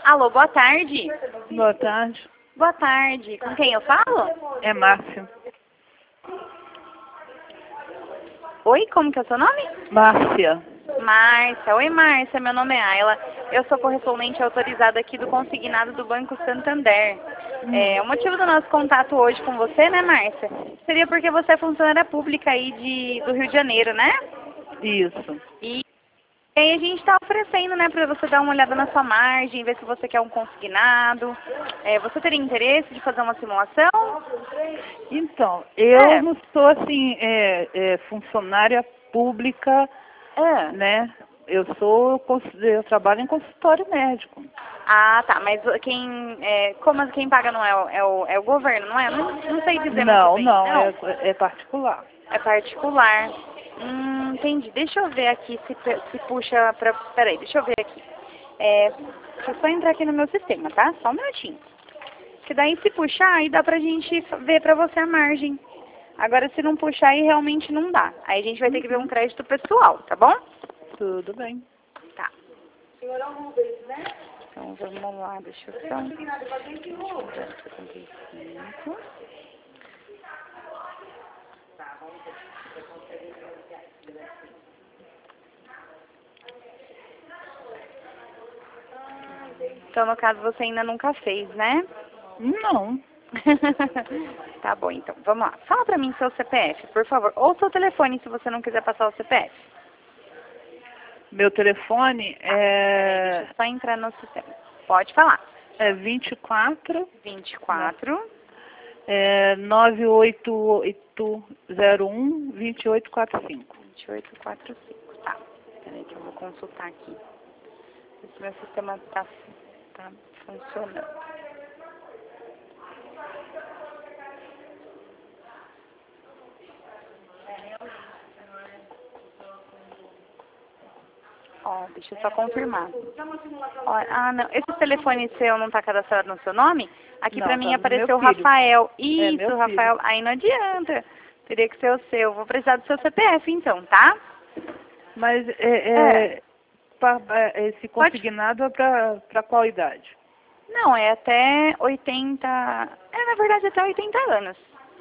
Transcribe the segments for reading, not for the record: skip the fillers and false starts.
Alô, boa tarde. Boa tarde. Boa tarde. Com quem eu falo? É Márcia. Oi, como que é o seu nome? Márcia. Márcia. Oi, Márcia. Meu nome é Ayla. Eu sou correspondente autorizada aqui do consignado do Banco Santander. O motivo do nosso contato hoje com você, né, Márcia? Seria porque você é funcionária pública aí do Rio de Janeiro, né? Isso. E aí a gente está oferecendo, né, para você dar uma olhada na sua margem, ver se você quer um consignado. Você teria interesse de fazer uma simulação? Então, eu É. não sou assim, funcionária pública, Ah. né? Eu trabalho em consultório médico. Ah, tá. Mas quem paga não é o governo, não é? Não sei dizer muito Não, bem. não, Não, é particular. é particular. Entendi. Deixa eu ver aqui se puxa pra... Peraí, deixa eu ver aqui. Deixa eu só entrar aqui no meu sistema, tá? Só um minutinho. Que daí se puxar, aí dá pra gente ver pra você a margem. Agora se não puxar, aí realmente não dá. Aí a gente vai ter que ver um crédito pessoal, tá bom? Tudo bem. Tá. Então vamos lá, deixa eu só... 75. Então, no caso, você ainda nunca fez, né? Não. Tá bom, então. Vamos lá. Fala pra mim seu CPF, por favor. Ou seu telefone, se você não quiser passar o CPF. Meu telefone Deixa eu só entrar no sistema. Pode falar. é 24 24 98801 2845. 2845. Tá. Peraí que eu vou consultar aqui. Se meu sistema tá funcionando. Ó, deixa eu só confirmar. Ó, não. Esse telefone seu não tá cadastrado no seu nome? Aqui Não, pra mim tá no meu apareceu filho. Rafael. É meu Isso, filho. Rafael. Aí não adianta. Teria que ser o seu. Vou precisar do seu CPF então, tá? Mas esse Pode. consignado é para qual idade? Não, é até 80. Na verdade, até 80 anos.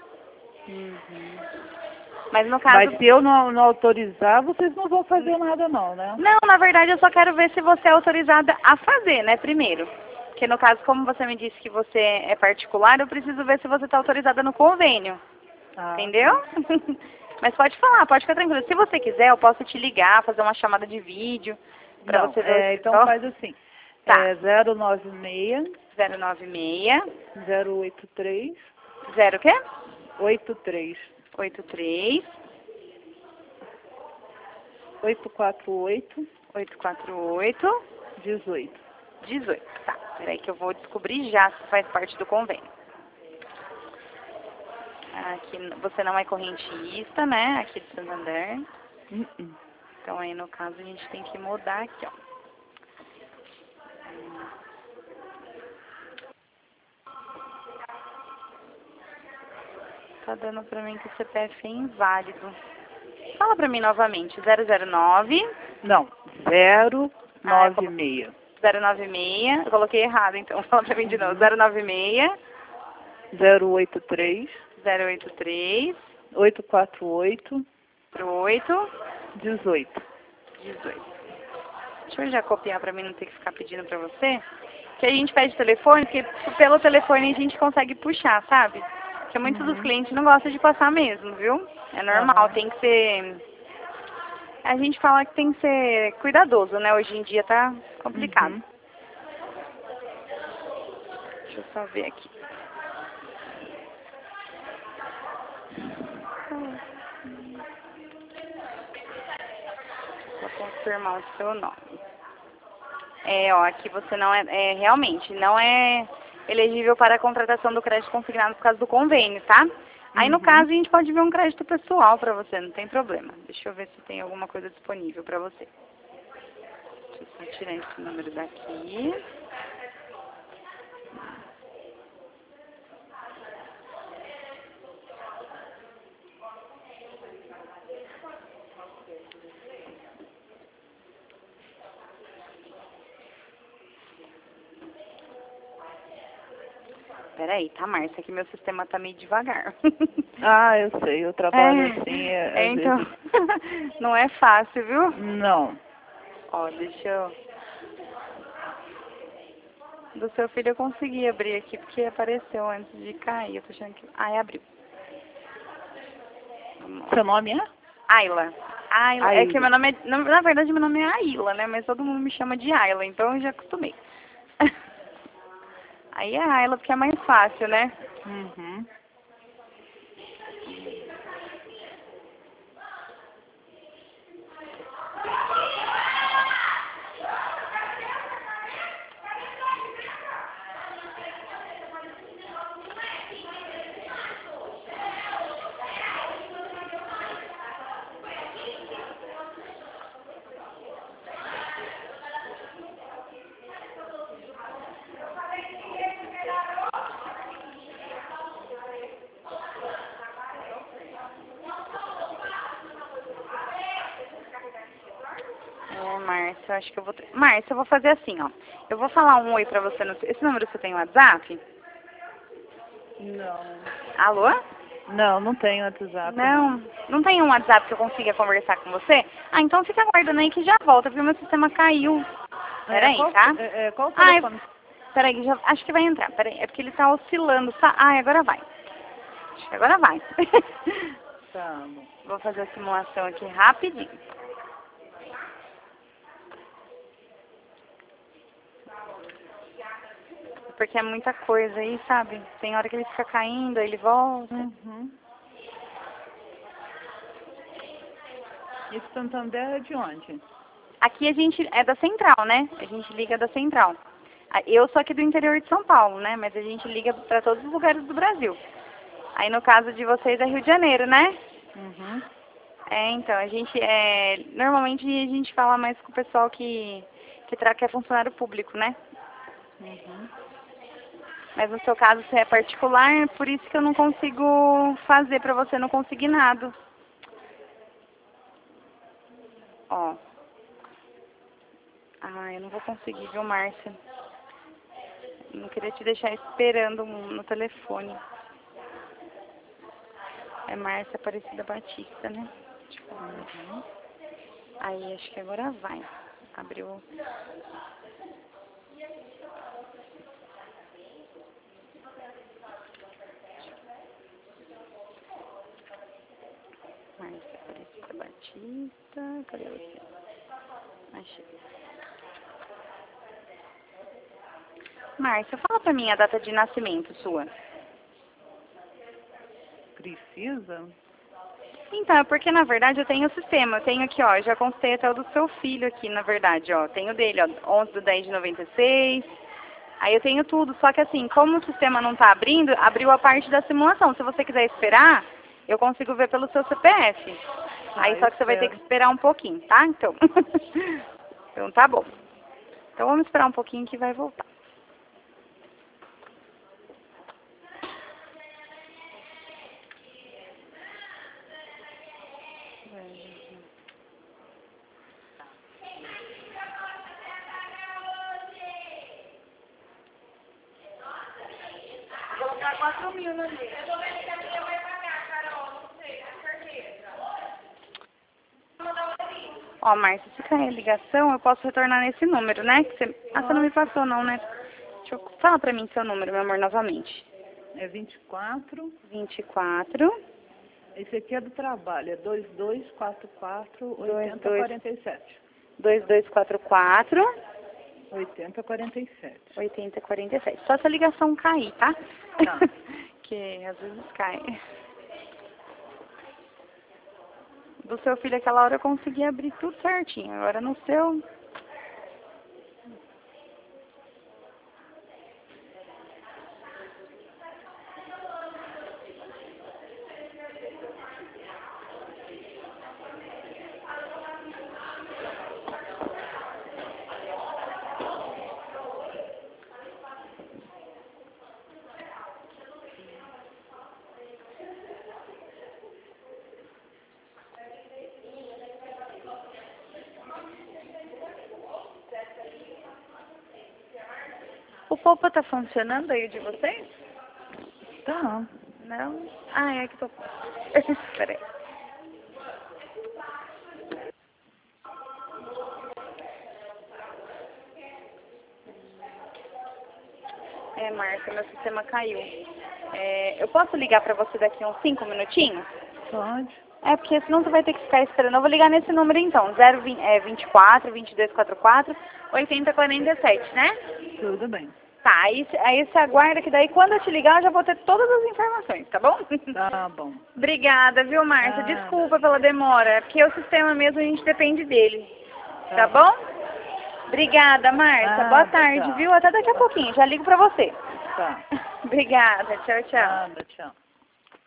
Mas no caso. Mas se eu não autorizar, vocês não vão fazer nada não, né? Não, na verdade, eu só quero ver se você é autorizada a fazer, né, primeiro. Porque no caso, como você me disse que você é particular, eu preciso ver se você está autorizada no convênio. Ah, Entendeu? Mas pode falar, pode ficar tranquilo. Se você quiser, eu posso te ligar, fazer uma chamada de vídeo pra não, você ver o então escritório. faz assim. Tá. 096 096 083 0 o quê? 83 83 848 848 18. 18. Tá, peraí que eu vou descobrir já se faz parte do convênio. Aqui, você não é correntista, né? Aqui de Santander. Então aí no caso a gente tem que mudar aqui, ó. Tá dando pra mim que o CPF é inválido. Fala pra mim novamente. 009. Não, 096 096. Eu coloquei errado, então. Fala pra mim de novo. 096 083 083 848 8 18. 18. Deixa eu já copiar pra mim não ter que ficar pedindo pra você. Que a gente pede telefone, porque pelo telefone a gente consegue puxar, sabe? Porque muitos dos clientes não gostam de passar mesmo, viu? É normal, tem que ser... A gente fala que tem que ser cuidadoso, né? Hoje em dia tá complicado. Deixa eu só ver aqui. Vou confirmar o seu nome. Ó, aqui você não realmente, não é elegível para a contratação do crédito consignado por causa do convênio, tá? Aí, no caso, a gente pode ver um crédito pessoal para você, não tem problema. Deixa eu ver se tem alguma coisa disponível para você. Deixa eu só tirar esse número daqui. Peraí, tá, Márcia, que meu sistema tá meio devagar. Ah, eu sei, eu trabalho assim, às então, vezes. não é fácil, viu? Não. Ó, deixa eu... Do seu filho eu consegui abrir aqui, porque apareceu antes de cair. Eu tô achando que... Ah, abriu. Seu nome é? Ayla. Ayla. É que Aila. meu nome é... Na verdade, meu nome é Ayla, né? Mas todo mundo me chama de Ayla, então eu já acostumei. Aí é Ayla, porque é mais fácil, né? Uhum. É, Márcia, eu acho que eu vou... Márcia, eu vou fazer assim, ó. Eu vou falar um oi pra você no... Esse número você tem WhatsApp? Não. Alô? Não, não tenho WhatsApp, não. Não tem um WhatsApp que eu consiga conversar com você? Ah, então fica aguardando aí que já volta, porque o meu sistema caiu. Peraí, tá? Qual o Ah, telefone? peraí, já, acho que vai entrar. Peraí, é porque ele tá oscilando. Ah, agora vai. Acho que agora vai. Tá bom. Vou fazer a simulação aqui rapidinho. Porque é muita coisa aí, sabe? Tem hora que ele fica caindo, aí ele volta. Uhum. E Santander é de onde? Aqui a gente é da central, né? A gente liga da central. Eu sou aqui do interior de São Paulo, né? Mas a gente liga para todos os lugares do Brasil. Aí no caso de vocês é Rio de Janeiro, né? Uhum. É, então, a gente normalmente a gente fala mais com o pessoal que é funcionário público, né? Uhum. Mas no seu caso você é particular, por isso que eu não consigo fazer para você, não conseguir nada. Ó. Ah, eu não vou conseguir, viu, Márcia? Não queria te deixar esperando no telefone. É Márcia Aparecida Batista, né? Uhum. Aí, acho que agora vai. Abriu. Márcia Aparecida Batista. Cadê você? Achei. Márcia, fala pra mim a data de nascimento sua. Precisa? Então, é porque na verdade eu tenho o sistema. Eu tenho aqui, ó, já constei até o do seu filho aqui, na verdade, ó. Tenho dele, ó, 11/10/96. Aí eu tenho tudo, só que assim, como o sistema não tá abrindo, abriu a parte da simulação. Se você quiser esperar, eu consigo ver pelo seu CPF. Aí Eu só que você vai ter que espero. esperar um pouquinho, tá? Então. Então tá bom. Então vamos esperar um pouquinho que vai voltar. Vou colocar 4.000 na minha. Eu tô vendo que a minha vai pagar, Carol. Não sei, com certeza. Ó, Márcia, se cair a ligação, eu posso retornar nesse número, né? Você não me passou não, né? Fala pra mim seu número, meu amor, novamente. É 24. 24 Esse aqui é do trabalho. É 2244 22 8047. 2244 8047. 8047. Só se a ligação cair, tá? Tá. Que às vezes cai. Do seu filho, aquela hora eu consegui abrir tudo certinho. Agora no seu... O Poupa tá funcionando aí de vocês? Tá. Não? Ah, é que tô... Peraí. Márcia, meu sistema caiu. Eu posso ligar pra você daqui uns 5 minutinhos? Pode. Porque senão você vai ter que ficar esperando. Eu vou ligar nesse número então, 024 2244 8047, né? Tudo bem. Tá, aí você aguarda que daí quando eu te ligar eu já vou ter todas as informações, tá bom? Tá bom. Obrigada, viu, Márcia? Nada. Desculpa pela demora, é porque o sistema mesmo a gente depende dele. Tá bom? Obrigada, Márcia. Boa tarde, tchau. viu? Até daqui a pouquinho, já ligo pra você. Tá. Obrigada, tchau, tchau. Nada, tchau.